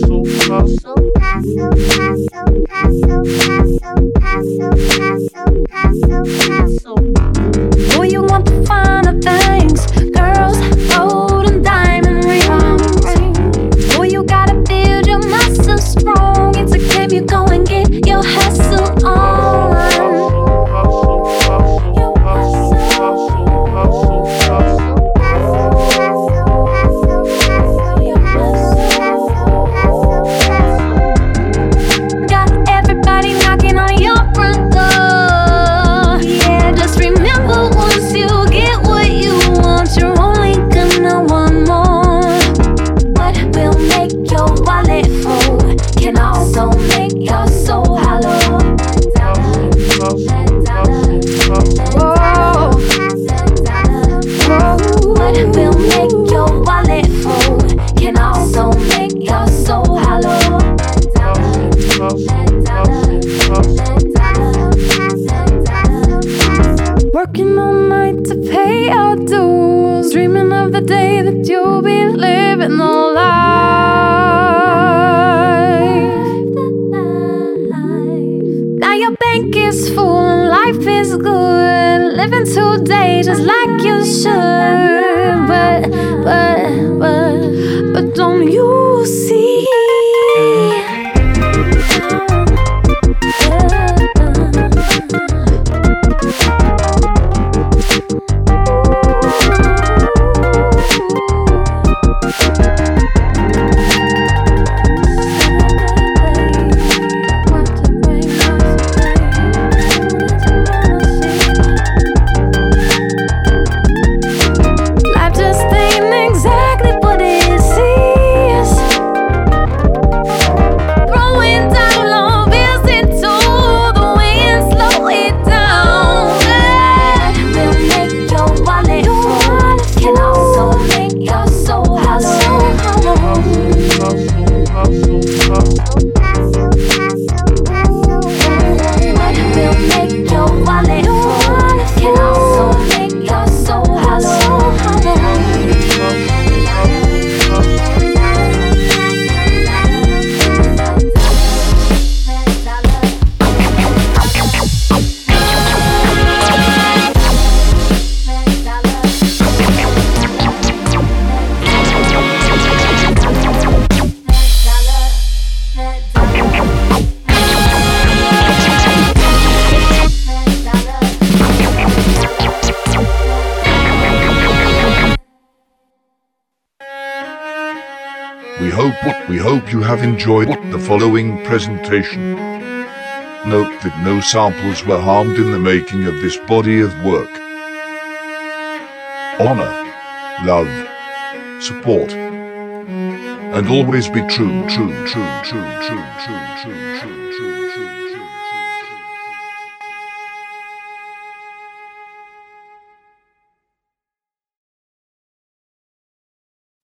Oh, you want the finer things, girls, gold and diamond rings. Oh, you gotta build your muscles strong. It's a game, you go and get your hustle on. Working all night to pay your dues, dreaming of the day that you'll be living the life. Now your bank is full and life is good, living today just like you should. But don't you see? We hope you have enjoyed the following presentation. Note that no samples were harmed in the making of this body of work. Honor, love, support, and always be true.